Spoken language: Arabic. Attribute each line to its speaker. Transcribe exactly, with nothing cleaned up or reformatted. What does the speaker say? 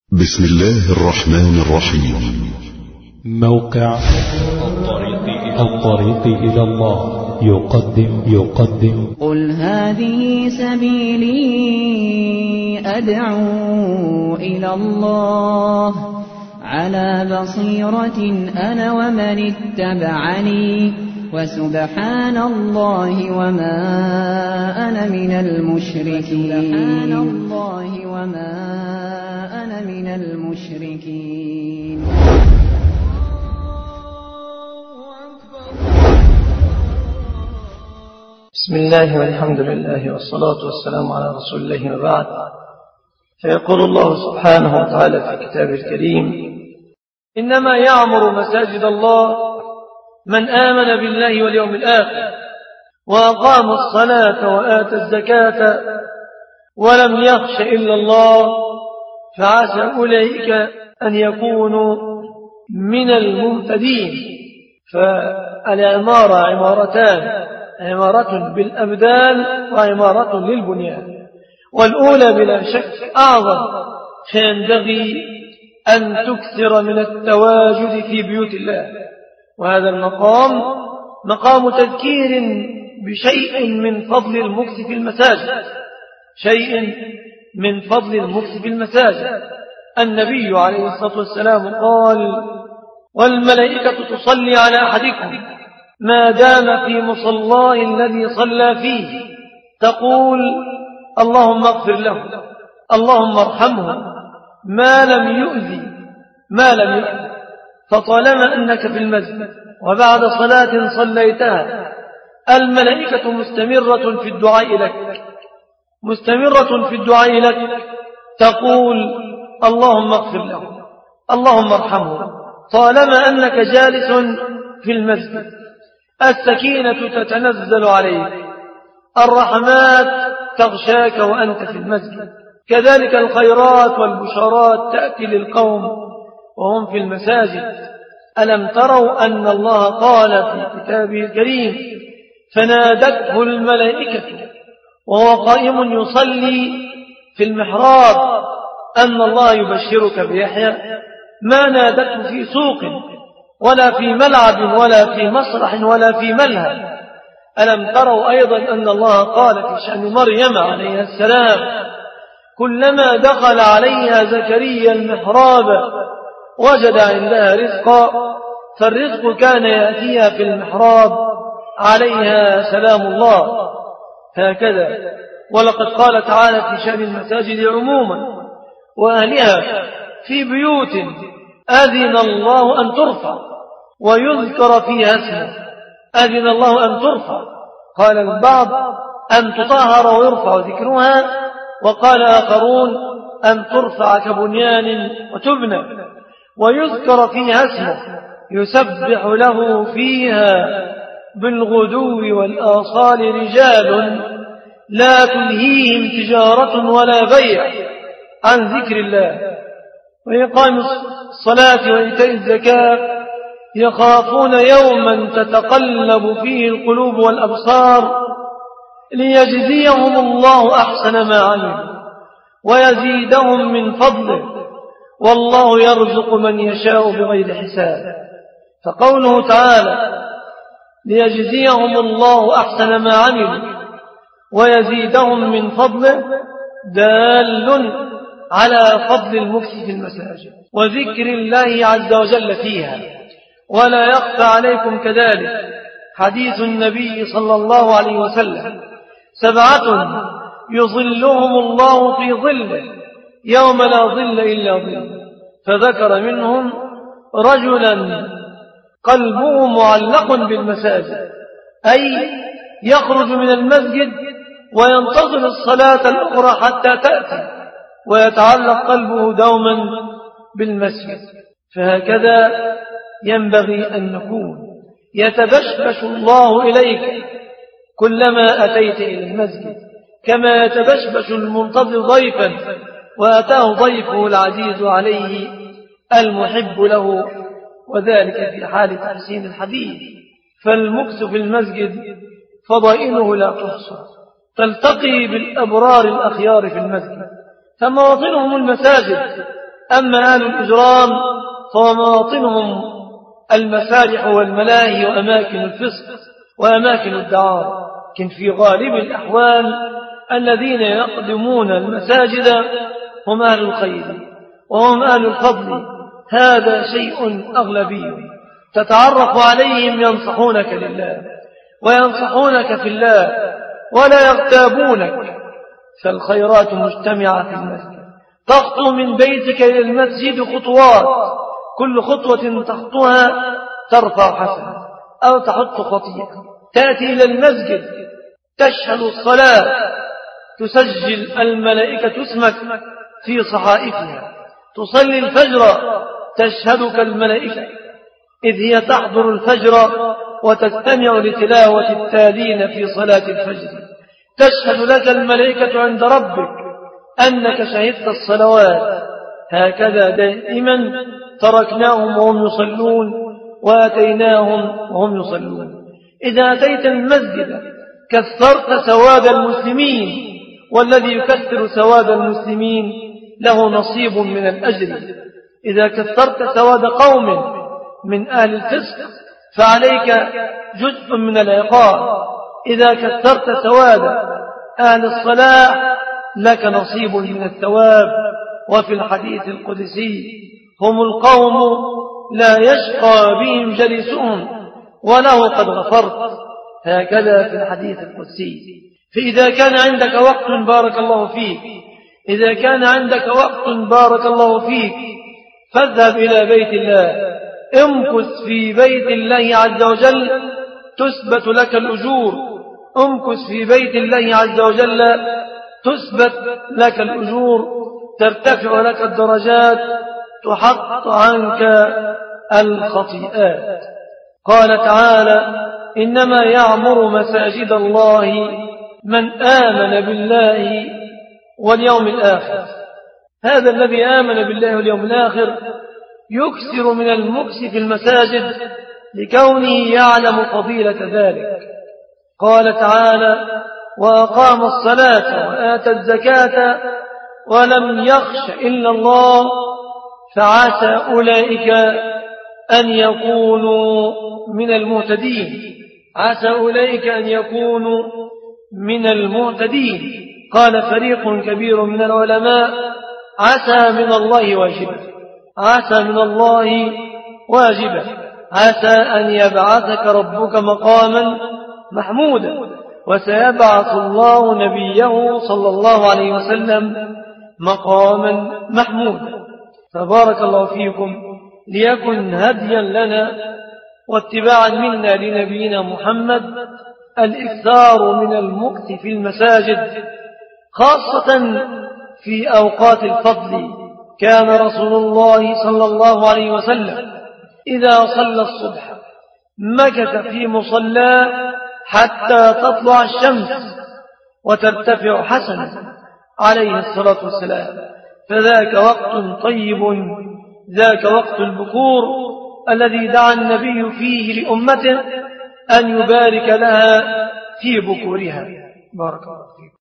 Speaker 1: بسم الله الرحمن الرحيم.
Speaker 2: موقع الطريق إلى الله يقدم يقدم
Speaker 3: قل هذه سبيلي أدعو إلى الله على بصيرة أنا ومن اتبعني وسبحان الله وما أنا من المشركين سبحان الله وما أنا من المشركين.
Speaker 4: بسم الله والحمد لله والصلاة والسلام على رسول الله وبعد. فيقول الله سبحانه وتعالى في كتابه الكريم: إنما يعمر مساجد الله من آمن بالله واليوم الآخر وأقام الصلاة وآتى الزكاة ولم يخش إلا الله فعسى أولئك أن يكونوا من المهتدين. فالعمارة عمارتان: عمارة بالأبدان وعمارة للبنيان، والأولى بلا شك أعظم، فينبغي أن تكثر من التواجد في بيوت الله. وهذا المقام مقام تذكير بشيء من فضل المكث في المساجد، شيء من فضل المكث في المساجد. النبي عليه الصلاة والسلام قال: والملائكة تصلي على أحدكم ما دام في مصلاه الذي صلى فيه، تقول: اللهم اغفر له، اللهم ارحمه، ما لم يؤذي ما لم يؤذي. فطالما أنك في المسجد وبعد صلاة صليتها، الملائكة مستمرة في الدعاء لك مستمرة في الدعاء لك تقول: اللهم اغفر له، اللهم ارحمه. طالما أنك جالس في المسجد، السكينة تتنزل عليك، الرحمات تغشاك وأنت في المسجد. كذلك الخيرات والبشارات تأتي للقوم وهم في المساجد. ألم تروا أن الله قال في كتابه الكريم: فنادته الملائكة وهو قائم يصلي في المحراب أن الله يبشرك بيحيى، ما نادته في سوق ولا في ملعب ولا في مسرح ولا في ملهى. ألم تروا أيضا أن الله قال في شأن مريم عليها السلام: كلما دخل عليها زكريا المحراب وجد عندها رزقا، فالرزق كان يأتيها في المحراب عليها سلام الله. هكذا. ولقد قال تعالى في شأن المساجد عموما وأهلها: في بيوت أذن الله أن ترفع ويذكر فيها اسمه. أذن الله أن ترفع، قال البعض أن تطهر ويرفع ذكرها، وقال آخرون أن ترفع كبنيان وتبنى ويذكر فيها اسمه، يسبح له فيها بالغدو والآصال رجال لا تلهيهم تجارة ولا بيع عن ذكر الله وإقام الصلاة وإيتاء الزكاة، يخافون يوما تتقلب فيه القلوب والأبصار ليجزيهم الله أحسن ما عملوا ويزيدهم من فضله، والله يرزق من يشاء بغير حساب. فقوله تعالى: ليجزيهم الله أحسن ما عملوا ويزيدهم من فضله، دال على فضل المكث في المساجد وذكر الله عز وجل فيها. ولا يخفى عليكم كذلك حديث النبي صلى الله عليه وسلم: سبعة يظلهم الله في ظله يوم لا ظل إلا ظله، فذكر منهم رجلا قلبه معلق بالمساجد، أي يخرج من المسجد وينتظر الصلاة الأخرى حتى تأتي ويتعلق قلبه دوما بالمسجد. فهكذا ينبغي أن نكون. يتبشبش الله إليك كلما أتيت إلى المسجد، كما يتبشبش المنتظر ضيفا وأتاه ضيفه العزيز عليه المحب له، وذلك في حال تحسين الحديث. فالمكث في المسجد فضائله لا تحصى، تلتقي بالأبرار الأخيار في المسجد، فمواطنهم المساجد، أما أهل الإجرام فمواطنهم المسارح والملاهي وأماكن الفسق وأماكن الدعارة، لكن في غالب الأحوال الذين يقدمون المساجد هم أهل الخير وهم أهل الفضل. هذا شيء أغلبي تتعرف عليهم، ينصحونك لله وينصحونك في الله ولا يغتابونك، فالخيرات مجتمعة في المسجد. تخطو من بيتك إلى المسجد خطوات، كل خطوة تخطوها ترفع حسنة أو تحط خطيئة. تأتي إلى المسجد تشهد الصلاة، تسجل الملائكة اسمك في صحائفها. تصلي الفجر تشهدك الملائكة إذ هي تحضر الفجر وتستمع لتلاوة التالين في صلاة الفجر. تشهد لك الملائكة عند ربك أنك شهدت الصلوات. هكذا دائما تركناهم وهم يصلون وأتيناهم وهم يصلون. إذا أتيت المسجد كثرت سواد المسلمين، والذي يكثر سواد المسلمين له نصيب من الأجر. إذا كثرت سواد قوم من أهل الفسق فعليك جزء من العقاب. إذا كثرت سواد أهل الصلاح لك نصيب من الثواب. وفي الحديث القدسي هم القوم لا يشقى بهم جلسهم وله قد غفرت. هكذا في الحديث القدسي. فإذا كان عندك وقت بارك الله فيك إذا كان عندك وقت بارك الله فيك فاذهب إلى بيت الله، امكث في بيت الله عز وجل تثبت لك الأجور. امكث في بيت الله عز وجل تثبت لك الأجور، ترتفع لك الدرجات، تحط عنك الخطيئات. قال تعالى: إنما يعمر مساجد الله من آمن بالله واليوم الآخر. هذا الذي آمن بالله واليوم الآخر يكثر من المكث في المساجد لكونه يعلم فضيلة ذلك. قال تعالى: وأقام الصلاة وآتى الزكاة ولم يخش إلا الله فعسى أولئك أن يكونوا من المهتدين. عسى أولئك أن يكونوا من المهتدين. قال فريق كبير من العلماء: عسى من الله واجبة. عسى من الله واجبة. عسى أن يبعثك ربك مقاما محمودا. وسيبعث الله نبيه صلى الله عليه وسلم مقاما محمودا. فبارك الله فيكم، ليكن هديا لنا واتباعا منا لنبينا محمد الإكثار من المكث في المساجد خاصة في أوقات الفضل. كان رسول الله صلى الله عليه وسلم إذا صلى الصبح مكث في مصلاه حتى تطلع الشمس وترتفع حسنا عليه الصلاة والسلام. فذاك وقت طيب، ذاك وقت البكور الذي دعا النبي فيه لأمته أن يبارك لها في بكورها. بارك الله فيكم.